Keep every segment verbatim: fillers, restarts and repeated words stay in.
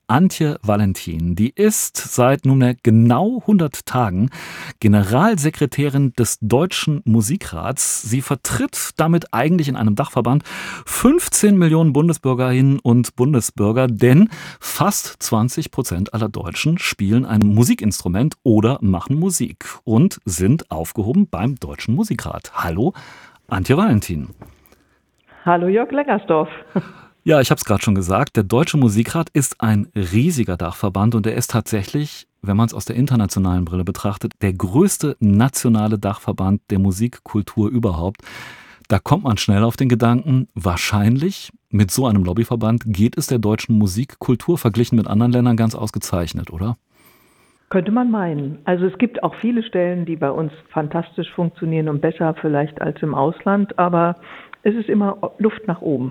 Antje Valentin. Die ist seit nunmehr genau hundert Tagen Generalsekretärin des Deutschen Musikrats. Sie vertritt damit eigentlich in einem Dachverband fünfzehn Millionen Bundesbürgerinnen und Bundesbürger, denn fast zwanzig Prozent aller Deutschen spielen ein Musikinstrument oder machen Musik und sind aufgehoben beim Deutschen Musikrat. Hallo, Antje Valentin. Hallo Jörg Lengersdorf. Ja, ich habe es gerade schon gesagt, der Deutsche Musikrat ist ein riesiger Dachverband und er ist tatsächlich, wenn man es aus der internationalen Brille betrachtet, der größte nationale Dachverband der Musikkultur überhaupt. Da kommt man schnell auf den Gedanken, wahrscheinlich mit so einem Lobbyverband geht es der deutschen Musikkultur verglichen mit anderen Ländern ganz ausgezeichnet, oder? Könnte man meinen. Also es gibt auch viele Stellen, die bei uns fantastisch funktionieren und besser vielleicht als im Ausland, aber es ist immer Luft nach oben.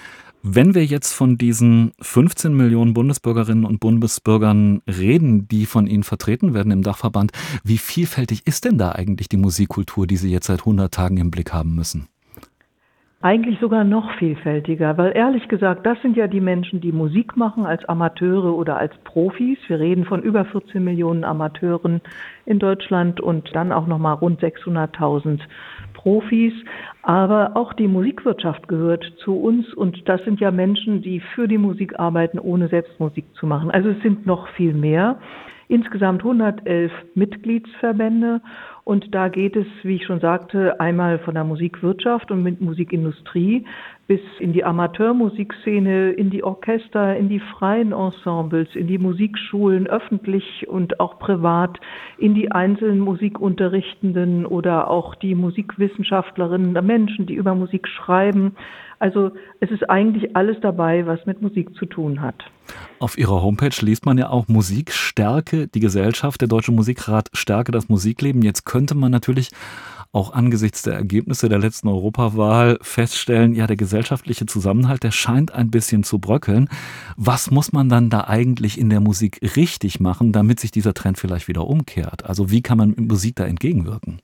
Wenn wir jetzt von diesen fünfzehn Millionen Bundesbürgerinnen und Bundesbürgern reden, die von Ihnen vertreten werden im Dachverband, wie vielfältig ist denn da eigentlich die Musikkultur, die Sie jetzt seit hundert Tagen im Blick haben müssen? Eigentlich sogar noch vielfältiger, weil ehrlich gesagt, das sind ja die Menschen, die Musik machen als Amateure oder als Profis. Wir reden von über vierzehn Millionen Amateuren in Deutschland und dann auch nochmal rund sechshunderttausend Profis. Aber auch die Musikwirtschaft gehört zu uns und das sind ja Menschen, die für die Musik arbeiten, ohne selbst Musik zu machen. Also es sind noch viel mehr. Insgesamt hundertelf Mitgliedsverbände und da geht es, wie ich schon sagte, einmal von der Musikwirtschaft und mit Musikindustrie bis in die Amateurmusikszene, in die Orchester, in die freien Ensembles, in die Musikschulen, öffentlich und auch privat, in die einzelnen Musikunterrichtenden oder auch die Musikwissenschaftlerinnen, Menschen, die über Musik schreiben. Also es ist eigentlich alles dabei, was mit Musik zu tun hat. Auf Ihrer Homepage liest man ja auch Musik stärke die Gesellschaft, der Deutsche Musikrat stärke das Musikleben. Jetzt könnte man natürlich auch angesichts der Ergebnisse der letzten Europawahl feststellen, ja, der gesellschaftliche Zusammenhalt, der scheint ein bisschen zu bröckeln. Was muss man dann da eigentlich in der Musik richtig machen, damit sich dieser Trend vielleicht wieder umkehrt? Also wie kann man mit Musik da entgegenwirken?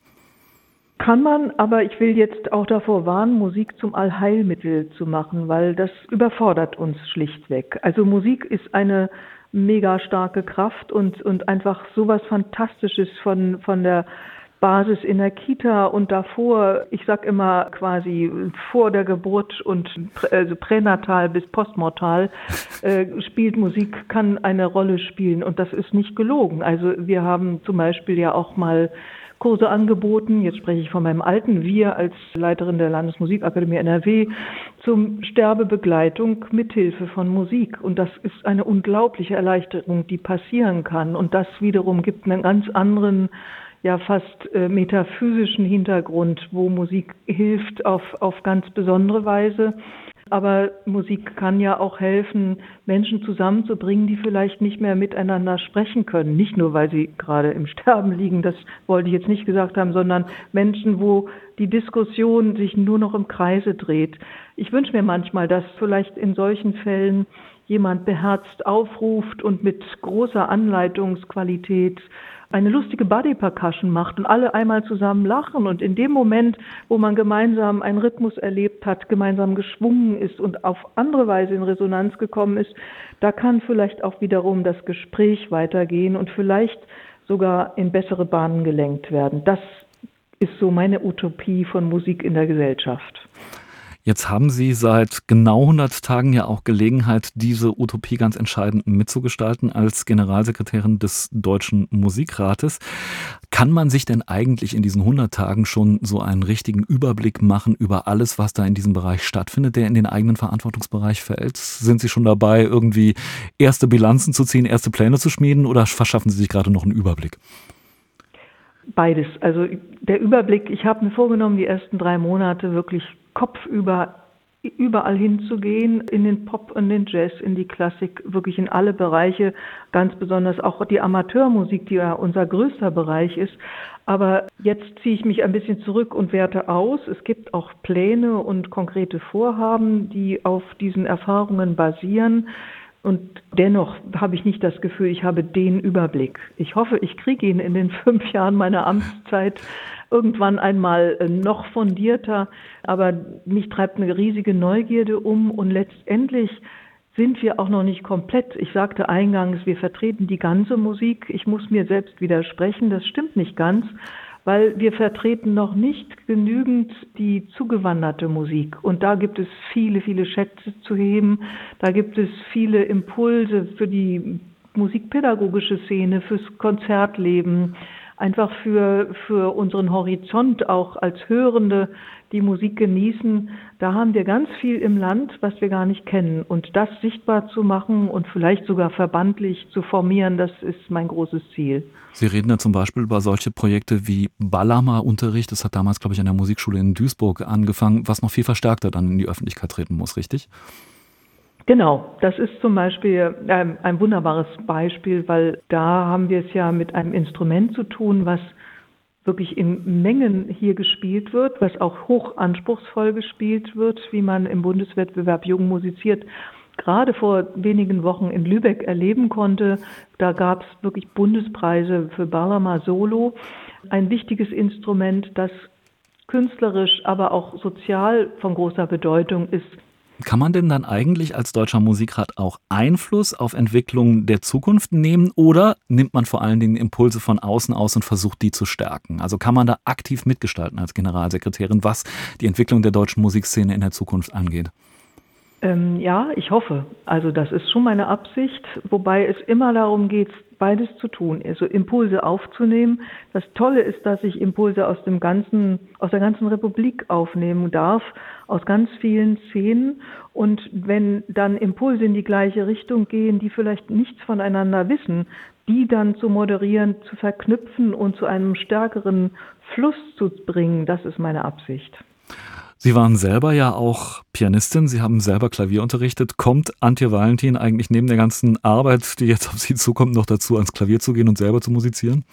Kann man, aber ich will jetzt auch davor warnen, Musik zum Allheilmittel zu machen, weil das überfordert uns schlichtweg. Also Musik ist eine mega starke Kraft und, und einfach sowas Fantastisches von, von der Basis in der Kita und davor, ich sag immer quasi vor der Geburt und also pränatal bis postmortal, äh, spielt Musik, kann eine Rolle spielen und das ist nicht gelogen. Also wir haben zum Beispiel ja auch mal Kurse angeboten, jetzt spreche ich von meinem alten Wir als Leiterin der Landesmusikakademie N R W, zum Sterbebegleitung mithilfe von Musik. Und das ist eine unglaubliche Erleichterung, die passieren kann. Und das wiederum gibt einen ganz anderen, ja fast äh, metaphysischen Hintergrund, wo Musik hilft auf, auf ganz besondere Weise. Aber Musik kann ja auch helfen, Menschen zusammenzubringen, die vielleicht nicht mehr miteinander sprechen können. Nicht nur, weil sie gerade im Sterben liegen, das wollte ich jetzt nicht gesagt haben, sondern Menschen, wo die Diskussion sich nur noch im Kreise dreht. Ich wünsche mir manchmal, dass vielleicht in solchen Fällen jemand beherzt aufruft und mit großer Anleitungsqualität eine lustige Body-Percussion macht und alle einmal zusammen lachen und in dem Moment, wo man gemeinsam einen Rhythmus erlebt hat, gemeinsam geschwungen ist und auf andere Weise in Resonanz gekommen ist, da kann vielleicht auch wiederum das Gespräch weitergehen und vielleicht sogar in bessere Bahnen gelenkt werden. Das ist so meine Utopie von Musik in der Gesellschaft. Jetzt haben Sie seit genau hundert Tagen ja auch Gelegenheit, diese Utopie ganz entscheidend mitzugestalten als Generalsekretärin des Deutschen Musikrates. Kann man sich denn eigentlich in diesen hundert Tagen schon so einen richtigen Überblick machen über alles, was da in diesem Bereich stattfindet, der in den eigenen Verantwortungsbereich fällt? Sind Sie schon dabei, irgendwie erste Bilanzen zu ziehen, erste Pläne zu schmieden oder verschaffen Sie sich gerade noch einen Überblick? Beides. Also der Überblick, ich habe mir vorgenommen, die ersten drei Monate wirklich kopfüber überall hinzugehen, in den Pop, in den Jazz, in die Klassik, wirklich in alle Bereiche, ganz besonders auch die Amateurmusik, die ja unser größter Bereich ist. Aber jetzt ziehe ich mich ein bisschen zurück und werte aus. Es gibt auch Pläne und konkrete Vorhaben, die auf diesen Erfahrungen basieren. Und dennoch habe ich nicht das Gefühl, ich habe den Überblick. Ich hoffe, ich kriege ihn in den fünf Jahren meiner Amtszeit irgendwann einmal noch fundierter. Aber mich treibt eine riesige Neugierde um und letztendlich sind wir auch noch nicht komplett. Ich sagte eingangs, wir vertreten die ganze Musik. Ich muss mir selbst widersprechen, das stimmt nicht ganz, weil wir vertreten noch nicht genügend die zugewanderte Musik. Und da gibt es viele, viele Schätze zu heben. Da gibt es viele Impulse für die musikpädagogische Szene, fürs Konzertleben, einfach für, für unseren Horizont auch als Hörende, die Musik genießen. Da haben wir ganz viel im Land, was wir gar nicht kennen. Und das sichtbar zu machen und vielleicht sogar verbandlich zu formieren, das ist mein großes Ziel. Sie reden ja zum Beispiel über solche Projekte wie Ballermann-Unterricht. Das hat damals, glaube ich, an der Musikschule in Duisburg angefangen, was noch viel verstärkter dann in die Öffentlichkeit treten muss, richtig? Genau, das ist zum Beispiel ähm, ein wunderbares Beispiel, weil da haben wir es ja mit einem Instrument zu tun, was wirklich in Mengen hier gespielt wird, was auch hoch anspruchsvoll gespielt wird, wie man im Bundeswettbewerb Jung musiziert gerade vor wenigen Wochen in Lübeck erleben konnte. Da gab es wirklich Bundespreise für Ballermann Solo, ein wichtiges Instrument, das künstlerisch, aber auch sozial von großer Bedeutung ist. Kann man denn dann eigentlich als Deutscher Musikrat auch Einfluss auf Entwicklungen der Zukunft nehmen oder nimmt man vor allen Dingen Impulse von außen aus und versucht, die zu stärken? Also kann man da aktiv mitgestalten als Generalsekretärin, was die Entwicklung der deutschen Musikszene in der Zukunft angeht? Ähm, ja, ich hoffe. Also das ist schon meine Absicht, wobei es immer darum geht, beides zu tun, also Impulse aufzunehmen. Das Tolle ist, dass ich Impulse aus dem ganzen, aus der ganzen Republik aufnehmen darf, aus ganz vielen Szenen. Und wenn dann Impulse in die gleiche Richtung gehen, die vielleicht nichts voneinander wissen, die dann zu moderieren, zu verknüpfen und zu einem stärkeren Fluss zu bringen, das ist meine Absicht. Sie waren selber ja auch Pianistin, Sie haben selber Klavier unterrichtet. Kommt Antje Valentin eigentlich neben der ganzen Arbeit, die jetzt auf Sie zukommt, noch dazu, ans Klavier zu gehen und selber zu musizieren?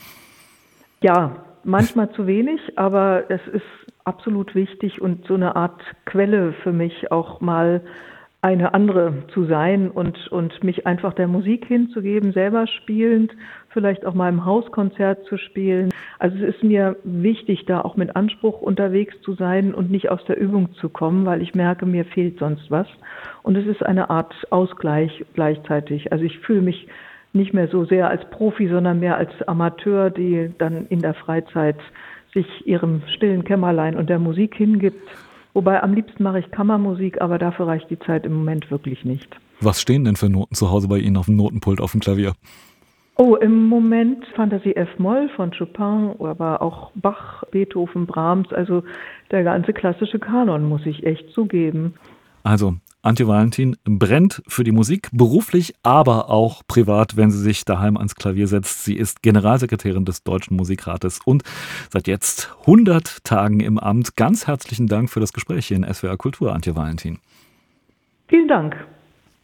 Ja, manchmal zu wenig, aber es ist absolut wichtig und so eine Art Quelle für mich auch mal eine andere zu sein und, und mich einfach der Musik hinzugeben, selber spielend, vielleicht auch mal im Hauskonzert zu spielen. Also es ist mir wichtig, da auch mit Anspruch unterwegs zu sein und nicht aus der Übung zu kommen, weil ich merke, mir fehlt sonst was. Und es ist eine Art Ausgleich gleichzeitig. Also ich fühle mich nicht mehr so sehr als Profi, sondern mehr als Amateur, die dann in der Freizeit sich ihrem stillen Kämmerlein und der Musik hingibt. Wobei am liebsten mache ich Kammermusik, aber dafür reicht die Zeit im Moment wirklich nicht. Was stehen denn für Noten zu Hause bei Ihnen auf dem Notenpult auf dem Klavier? Oh, im Moment Fantasie F-Moll von Chopin, aber auch Bach, Beethoven, Brahms, also der ganze klassische Kanon, muss ich echt zugeben. Also Antje Valentin brennt für die Musik, beruflich, aber auch privat, wenn sie sich daheim ans Klavier setzt. Sie ist Generalsekretärin des Deutschen Musikrates und seit jetzt hundert Tagen im Amt. Ganz herzlichen Dank für das Gespräch hier in S W R Kultur, Antje Valentin. Vielen Dank.